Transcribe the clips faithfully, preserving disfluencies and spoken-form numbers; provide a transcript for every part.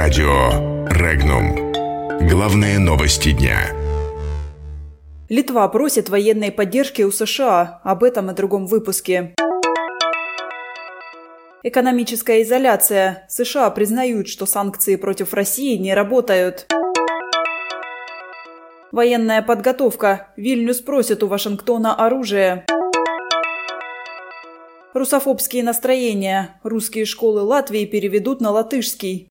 Радио Регнум. Главные новости дня. Литва просит военной поддержки у США. Об этом и другом выпуске. Экономическая изоляция. США признают, что санкции против России не работают. Военная подготовка. Вильнюс просит у Вашингтона оружие. Русофобские настроения. Русские школы Латвии переведут на латышский.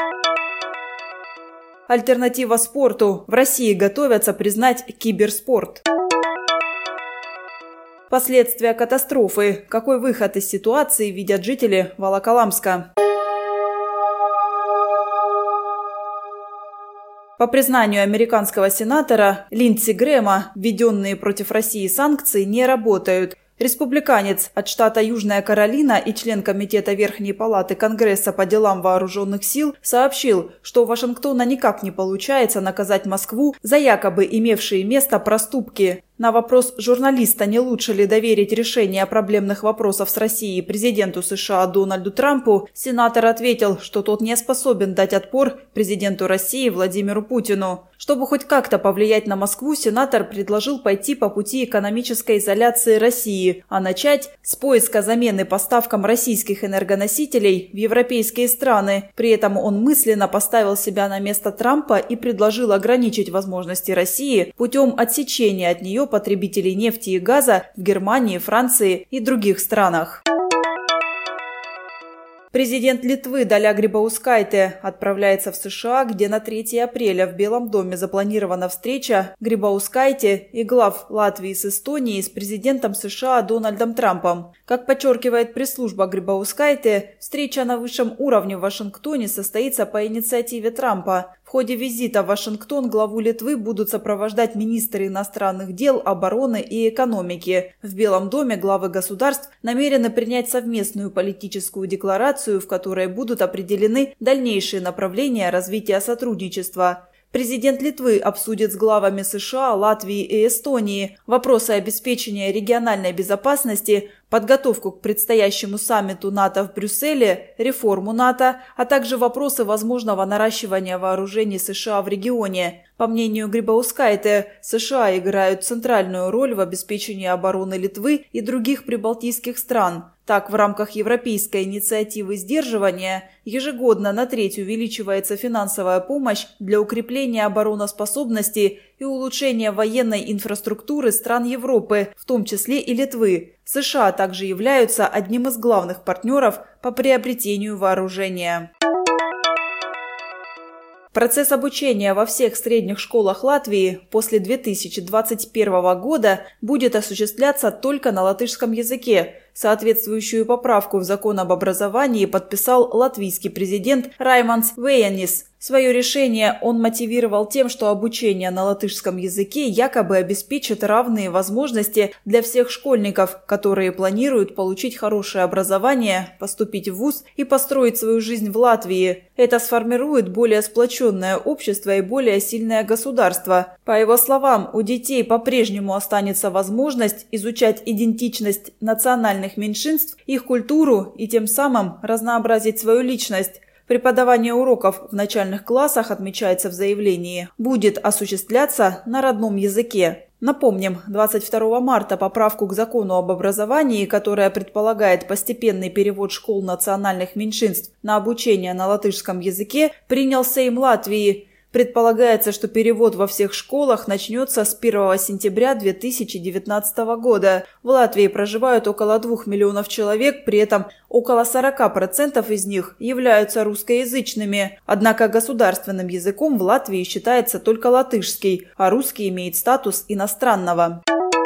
Альтернатива спорту. В России готовятся признать киберспорт. Последствия катастрофы. Какой выход из ситуации видят жители Волоколамска? По признанию американского сенатора Линдси Грэма, введенные против России санкции не работают. Республиканец от штата Южная Каролина и член Комитета Верхней Палаты Конгресса по делам вооруженных сил сообщил, что у Вашингтона никак не получается наказать Москву за якобы имевшие место проступки. На вопрос журналиста, не лучше ли доверить решение проблемных вопросов с Россией президенту США Дональду Трампу, сенатор ответил, что тот не способен дать отпор президенту России Владимиру Путину. Чтобы хоть как-то повлиять на Москву, сенатор предложил пойти по пути экономической изоляции России, а начать с поиска замены поставкам российских энергоносителей в европейские страны. При этом он мысленно поставил себя на место Трампа и предложил ограничить возможности России путем отсечения от нее потребителей нефти и газа в Германии, Франции и других странах. Президент Литвы Даля Грибаускайте отправляется в США, где на третьего апреля в Белом доме запланирована встреча Грибаускайте и глав Латвии с Эстонией с президентом США Дональдом Трампом. Как подчеркивает пресс-служба Грибаускайте, встреча на высшем уровне в Вашингтоне состоится по инициативе Трампа. В ходе визита в Вашингтон главу Литвы будут сопровождать министры иностранных дел, обороны и экономики. В Белом доме главы государств намерены принять совместную политическую декларацию, в которой будут определены дальнейшие направления развития сотрудничества. Президент Литвы обсудит с главами США, Латвии и Эстонии вопросы обеспечения региональной безопасности, подготовку к предстоящему саммиту НАТО в Брюсселе, реформу НАТО, а также вопросы возможного наращивания вооружений США в регионе. По мнению Грибаускайте, США играют центральную роль в обеспечении обороны Литвы и других прибалтийских стран. Так, в рамках европейской инициативы сдерживания ежегодно на треть увеличивается финансовая помощь для укрепления обороноспособности и улучшения военной инфраструктуры стран Европы, в том числе и Литвы. США также являются одним из главных партнеров по приобретению вооружения. Процесс обучения во всех средних школах Латвии после две тысячи двадцать первого года будет осуществляться только на латышском языке. Соответствующую поправку в закон об образовании подписал латвийский президент Раймондс Вейянис. Свое решение он мотивировал тем, что обучение на латышском языке якобы обеспечит равные возможности для всех школьников, которые планируют получить хорошее образование, поступить в вуз и построить свою жизнь в Латвии. Это сформирует более сплоченное общество и более сильное государство. По его словам, у детей по-прежнему останется возможность изучать идентичность национальных меньшинств, их культуру и тем самым разнообразить свою личность. Преподавание уроков в начальных классах, отмечается в заявлении, будет осуществляться на родном языке. Напомним, двадцать второго марта поправку к закону об образовании, которая предполагает постепенный перевод школ национальных меньшинств на обучение на латышском языке, принял Сейм Латвии. Предполагается, что перевод во всех школах начнется с первого сентября две тысячи девятнадцатого года. В Латвии проживают около двух миллионов человек, при этом около сорока процентов из них являются русскоязычными. Однако государственным языком в Латвии считается только латышский, а русский имеет статус иностранного.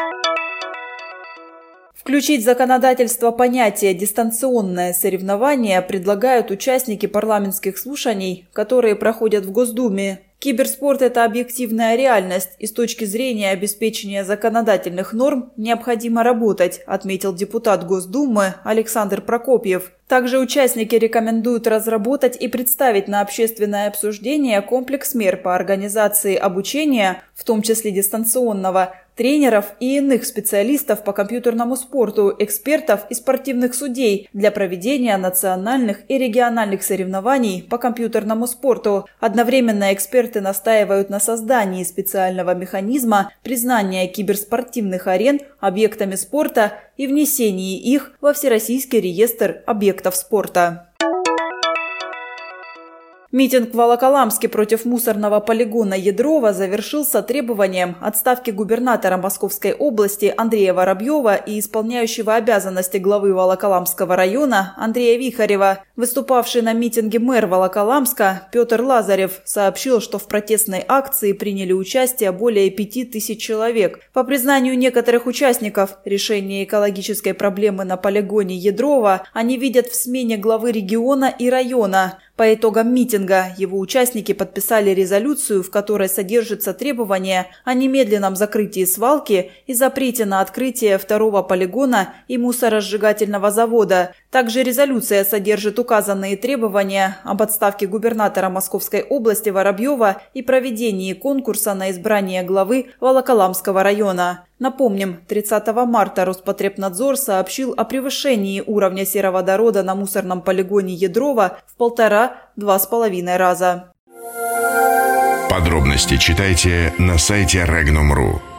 Включить в законодательство понятие «дистанционное соревнование» предлагают участники парламентских слушаний, которые проходят в Госдуме. Киберспорт – это объективная реальность, и с точки зрения обеспечения законодательных норм необходимо работать, отметил депутат Госдумы Александр Прокопьев. Также участники рекомендуют разработать и представить на общественное обсуждение комплекс мер по организации обучения, в том числе дистанционного, тренеров и иных специалистов по компьютерному спорту, экспертов и спортивных судей для проведения национальных и региональных соревнований по компьютерному спорту. Одновременно эксперты настаивают на создании специального механизма признания киберспортивных арен объектами спорта и внесении их во Всероссийский реестр объектов спорта. Митинг в Волоколамске против мусорного полигона Ядрова завершился требованием отставки губернатора Московской области Андрея Воробьева и исполняющего обязанности главы Волоколамского района Андрея Вихарева. Выступавший на митинге мэр Волоколамска Петр Лазарев сообщил, что в протестной акции приняли участие более пяти тысяч человек. По признанию некоторых участников, решение экологической проблемы на полигоне Ядрова они видят в смене главы региона и района. По итогам митинга его участники подписали резолюцию, в которой содержится требование о немедленном закрытии свалки и запрете на открытие второго полигона и мусоросжигательного завода. Также резолюция содержит указанные требования об отставке губернатора Московской области Воробьева и проведении конкурса на избрание главы Волоколамского района. Напомним, тридцатого марта Роспотребнадзор сообщил о превышении уровня сероводорода на мусорном полигоне Ядрова в полтора-два с половиной раза. Подробности читайте на сайте регнум точка ру.